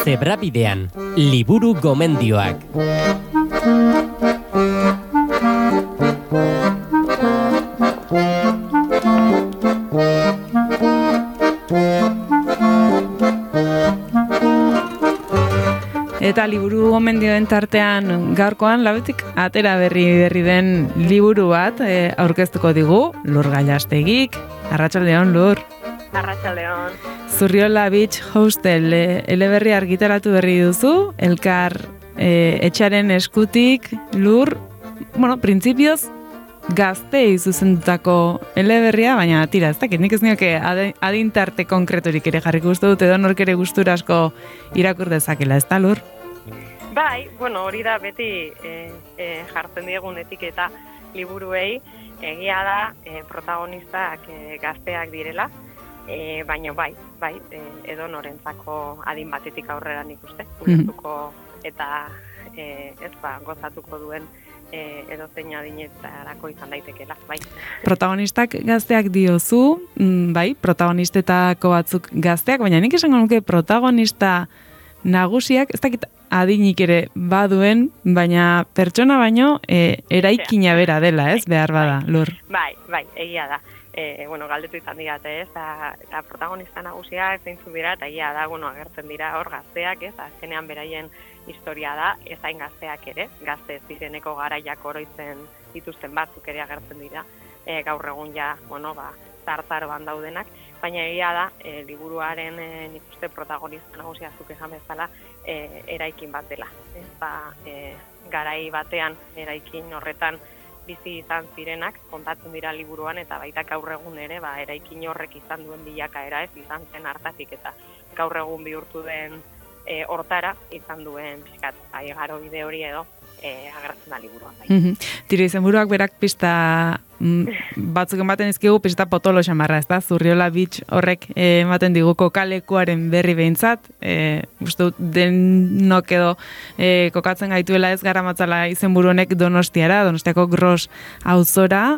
Zebrabidean, liburu gomendioak. Eta liburu gomendioen tartean gaurkoan labetik atera berri den liburu bat aurkeztuko digu, Lur Gallastegik. Arratsaldeon, Lur. Arratsaldeon. Zurriola Beach Hostel eleberri argitaratu berri duzu, elkar etxaren eskutik, Lur, printzipioz gaztei zuzendutako eleberria, baina tira, ez dakit, nik ez nioke adintarte konkreturik ere jarriko uste dut, edo nork ere gustura asko irakur dezakela, ez da, Lur? Bai, hori da beti jartzen diegun etiketa liburuei, egia da protagonistak gazteak direla, baina bai, edo norentzako adin batetik aurrera nik uste, ulertuko eta gozatuko duen edo zein adinetarako izan daitekela, bai. Protagonistak gazteak diozu, bai, protagonistetako batzuk gazteak, baina nik esango nuke protagonista nagusiak, ez dakit adinik ere baduen, baina pertsona baino eraikina bera dela, ez, behar bada, Lur. Bai, egia da. Galdetu izan digate, ez, eta protagonista nagusia zeintzu dira, eta egia da, agertzen dira hor gazteak, ez, azkenean beraien historia da, ezain gazteak ere, gazte zireneko garaiak oroitzen dituzten batzuk ere agertzen dira, gaur egun ja, tartaroan daudenak, baina egia da, liburuaren nik uste protagonista nagusia zuk esan bezala, eraikin bat dela. Garai batean, eraikin horretan bizi izan zirenak, kontatzen dira liburuan, eta baita gaur egun ere, eraikin horrek izan duen bilakaera, ez izan zen hartatik, eta gaur egun bihurtu den hortara izan duen pixkat, garo bide hori edo, agertzen da liburuan. Tira izenburuak berak pista batzuk ematen izkigu pista potolo xamarra, ez da? Zurriola Beach horrek ematen digu kokalekuaren berri behintzat, uste dut denok edo kokatzen gaituela ez gara matzala izenburu honek Donostiara, Donostiako Gros auzora,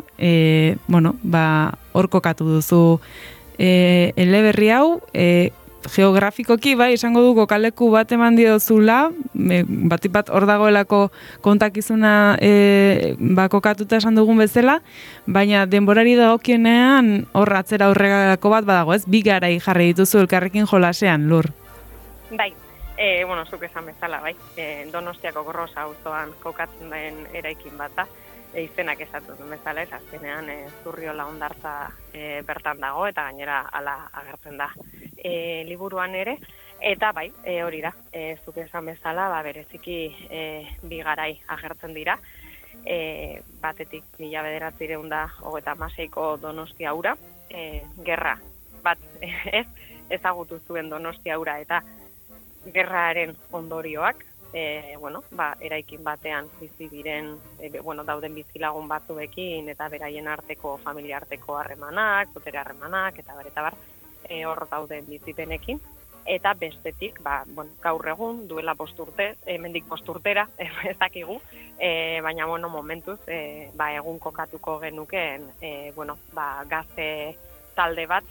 hor kokatu duzu eleberri hau, geografikoki, bai, esango du kokaleku bat eman diozula, bat hor dagoelako kontakizuna kokatuta esan dugun bezala, baina denborari dagokienean hor atzera aurrerako bat badago, ez? Bi garai jarri dituzu elkarrekin jolasean, Lur. Bai, zuk esan bezala, bai, Donostiako Gros auzoan kokatzen den eraikin bat da, izenak esatu duen bezala, ez azkenean Zurriola hondartza bertan dago, eta gainera hala agertzen da liburuan ere, eta bai, hori da, zuk esan bezala, bereziki bi garai agertzen dira, batetik 1936ko Donostia hura, gerra bat ezagutu zuen Donostia hura, eta gerraren ondorioak, eraikin batean bizi diren, dauden bizilagun batzuekin, eta beraien arteko, familia arteko harremanak, botere harremanak, eta bar, hor dauden bizipenekin, eta bestetik, gaur egun, duela 5 urte, hemendik 5 urtera, ez dakigu, baina, momentuz, egun kokatuko genukeen, gazte talde bat,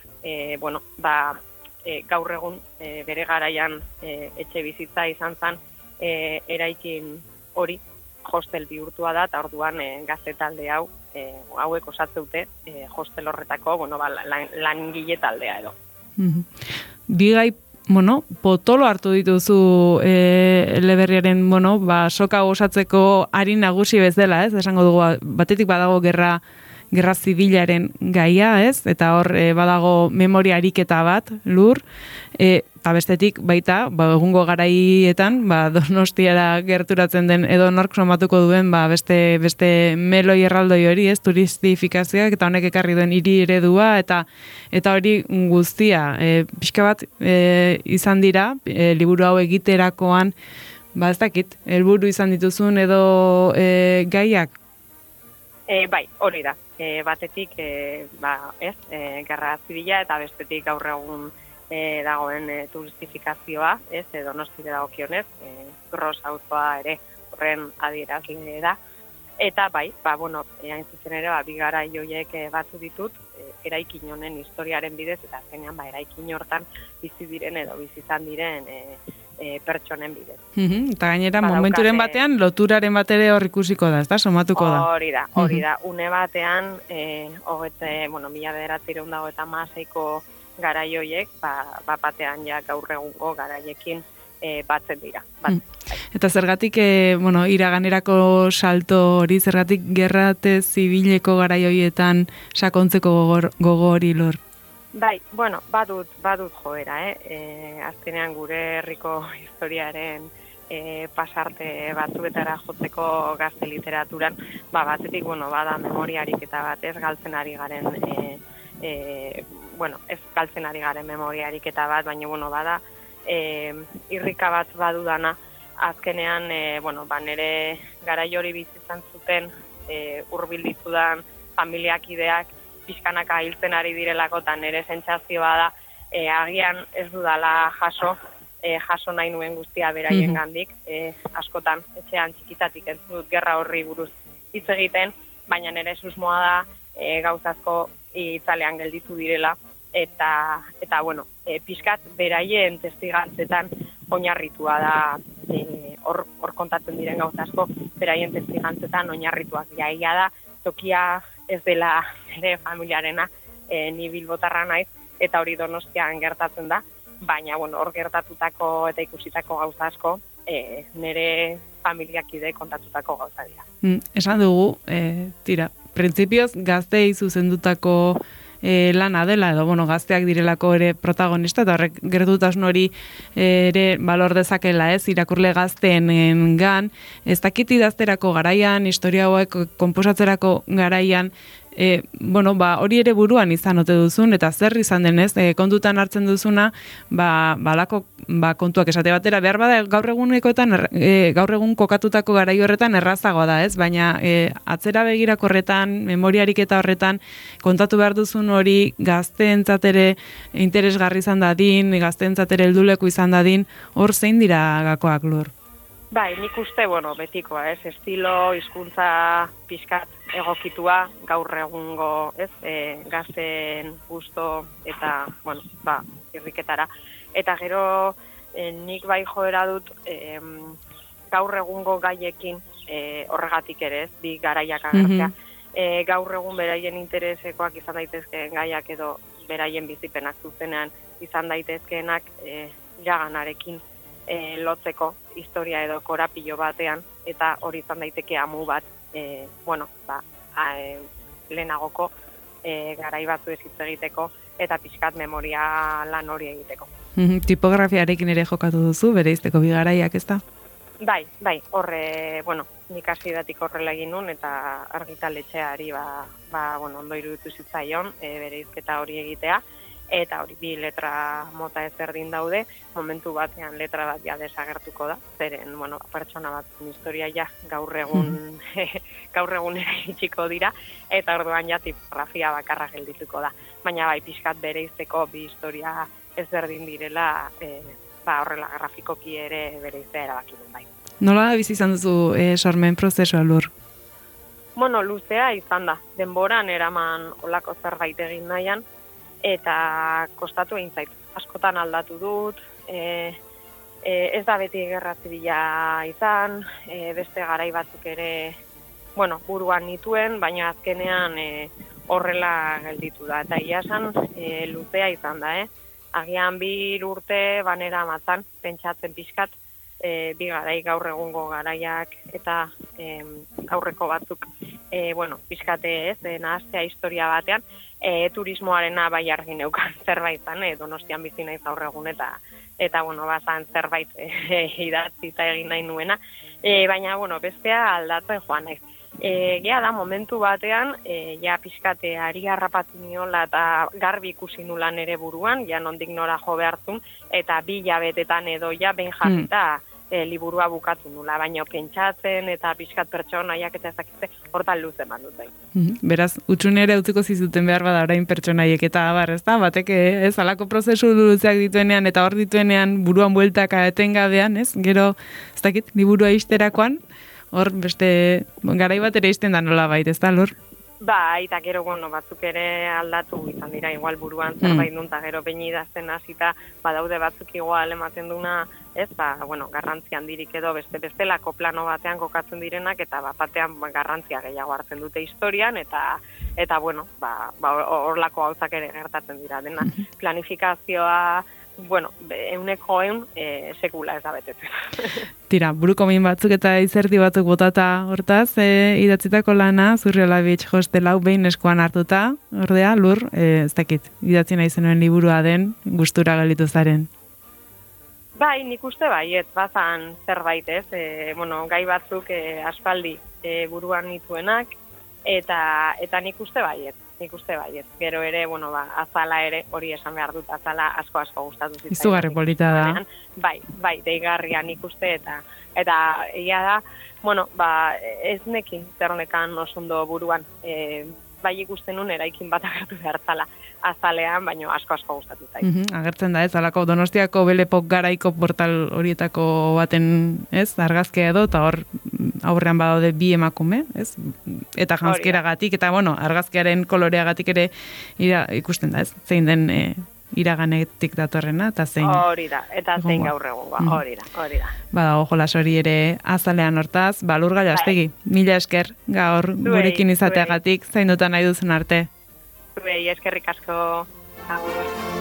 gaur egun, bere garaian etxe bizitza izan zen, eraikin hori hostel bihurtua da, eta orduan gazte talde hauek osatzeute hostel horretako, langile taldea edo. Bigai, potolo hartu dituzu eleberriaren, soka osatzeko ari nagusi bezala, ez? Esango dugu, batetik badago gerra zibilaren gaia, ez? Eta hor badago memoria ariketa bat, Lur, eta bestetik baita, egungo garaietan, Donostiara gerturatzen den edo nork somatuko duen, beste meloi erraldoi hori, ez? Turistifikazioak eta honek ekarri duen hiri eredua, eta hori guztia, pixka bat izan dira, liburu hau egiterakoan, ez dakit, helburu izan dituzun edo gaiak? Bai, hori da. Batetik, gerra zibila, eta bestetik gaur egun dagoen turistifikazioa, Donostira dagokionez, Gros auzoa ere horren adierazle da. Eta bai, hain zuzen ere, bi garai horiek batzu ditut, eraikin honen historiaren bidez, eta azkenean eraikin hortan bizi diren edo bizi izan diren pertsonen bidez. Eta gainera, Badaukate- momenturen batean, loturaren bat ere hor ikusiko da, ezta? Somatuko da. Hori da. Une batean, mila bederatzireun dago eta maaseiko garaioiek, batean ja gaur egungo garaiekin batzen dira. Eta zergatik, iraganerako salto hori, zergatik gerrate zibileko garaioietan sakontzeko gogo hori lor? Bai, badut joera, azkenean gure herriko historiaren pasarte batzuetara jotzeko gazte literaturan, batetik, bada memoriarik eta bat ez galtzen ari garen, ez galtzen ari garen memoriarik eta bat, baina, bada, irrika bat badudana, azkenean, nire garai hori bizizan zuten, hurbil ditudan familiakideak, pixkanaka hiltzen ari direlako, eta nire sentsazioa da, agian ez dudala jaso nahi nuen guztia beraien gandik, askotan, etxean txikitatik entzun dut gerra horri buruz hitz egiten, baina nire susmoa da gauzazko itzalean gelditu direla, eta pixkat beraien testigantzetan oinarritua da, hor kontatzen diren gauzazko, beraien testigantzetan oinarrituak jaia da, tokia ez dela ere familiarena, ni Bilbotarra naiz, eta hori Donostian gertatzen da, baina hor gertatutako eta ikusitako gauza asko, nire familiakide kontatutako gauza dira. Esan dugu, printzipioz gazteei zuzendutako lana dela, edo gazteak direlako ere protagonista, eta horrek gertutasun hori ere balor dezakela ez, irakurle gazteen gan, ez dakit idazterako garaian, historia hauek konposatzerako garaian, hori ere buruan izan ote duzun, eta zer izan denez, kontutan hartzen duzuna, balako kontuak esate batera, behar bada gaur egun kokatutako garai horretan errazagoa da, ez? Baina atzera begirak horretan, memoriarik eta horretan, kontatu behar duzun hori gazteentzat ere interesgarri izan dadin, gazteentzat ere helduleku izan dadin, hor zein dira gakoak lur? Bai, nik uste, betikoa, ez? Estilo, hizkuntza pixkat egokitua gaur egungo, ez? Gazten gusto eta, irriketara. Eta gero, nik bai joera dut gaur egungo gaiekin horregatik ere, ez? Bi garaiak agertzea. Gaur egun beraien interesekoak izan daitezkeen gaiak edo beraien bizipenak zuzenean izan daitezkeenak iraganarekin lotzeko historia edo korapilo batean, eta hori izan daiteke amu bat, lehenagoko garai batzu ez hitz egiteko, eta pixkat memoria lan hori egiteko. Tipografiarekin ere jokatu duzu, bereizteko bi garaiak, ez da? Bai, horre, nik hasidatik horrela egin nun, eta argitaletxeari, ondo iruditu zitzaion, bereizketa hori egitea, eta hori bi letra mota ezberdin daude, momentu batean letra bat ja desagertuko da, zeren, pertsona bat historia ja gaur egun ere itxiko dira, eta orduan ja tipografia bakarra geldituko da. Baina bai, pixkat bereizteko bi historia ezberdin direla, horrela grafikoki ere bereiztea erabaki duen bai. Nola bizi izan duzu sormen prozesua lur? Luzea izan da, denboran eraman olako zerbait egin nahian, eta kostatu egin zait. Askotan aldatu dut, ez da beti gerra zibila izan, beste garai batzuk ere, buruan nituen, baina azkenean horrela gelditu da. Eta ia esan, luzea izan da, Agian 2 urte banera matzan, pentsatzen pixkat, bi garai gaur egungo garaiak eta aurreko batzuk, pixkate ez, nahaztea historia batean, turismoarena bai argi neukan zerbaitan, Donostian bizi naiz gaur egun eta bazan zerbait idatzi eta egin nahi nuena, baina bestea aldatzen joan naiz. Gea da momentu batean, ja pixkate ari harrapatu niola eta garbi ikusi nulan ere buruan, ja nondik nora jo behartzun, eta 2 hilabetetan edo ja behin jarrita liburua bukatu nula, baina pentsatzen eta pixkat pertsonaiak eta ezakitze hortan luze mandut bai. Beraz, utxunera utziko zizuten behar bada orain pertsonaiek eta abar, ez da? Batek ez alako prozesu luzeak dituenean eta hor dituenean buruan bueltaka etengabean, ez? Gero, ez dakit, liburua isterakoan, hor beste garai bat ere izten da nola bait, ez da, lor? Bai, eta gero, batzuk ere aldatu izan dira, igual buruan zerbait nun, eta gero behin idazten hasita, badaude batzuk igual ematen duna ez, bueno, garrantzi handirik edo bestelako plano batean kokatzen direnak, eta batean garrantzia gehiago hartzen dute historian, eta bueno, horlako gauzak ere gertatzen dira. Dena planifikazioa, bueno, 100% sekula ez da betetzen. Tira, buruko min batzuk eta izerdi batzuk botata hortaz, idatzitako lana, Zurriola Beach Hostel hau behin eskuan hartuta, ordea, Lur, ez dakit, idatzi nahi zenuen liburua den, gustura gelitu zaren. Bai, nik uste baiet, bazan zerbait ez, bueno, gai batzuk aspaldi buruan nituenak, eta nik uste baiet. Gero ere, bueno, azala ere, hori esan behar dut, azala asko gustatu zitzaidan. Izugarri polita da. Bai, deigarria nik uste, eta egia da, bueno, ez nekin zernekan osondo buruan, bai ikusten nun eraikin bat agertu behar zala azalean, baino asko gustatu zait. Agertzen da ez, alako Donostiako Belepok garaiko portal horietako baten, ez, argazkia edo, eta hor aurrean badaude bi emakume, ez? Eta janzkeragatik, eta bueno, argazkiaren koloreagatik ere ikusten da, ez? Zein den iraganetik datorrena, eta zein... Hori da, eta zein gaur egungoa, hori da. Badago jolas hori ere azalean hortaz, Lur Gallastegi, mila esker gaur gurekin izateagatik, zain dutan nahi duzen arte. Zuei, eskerrik asko. Agur.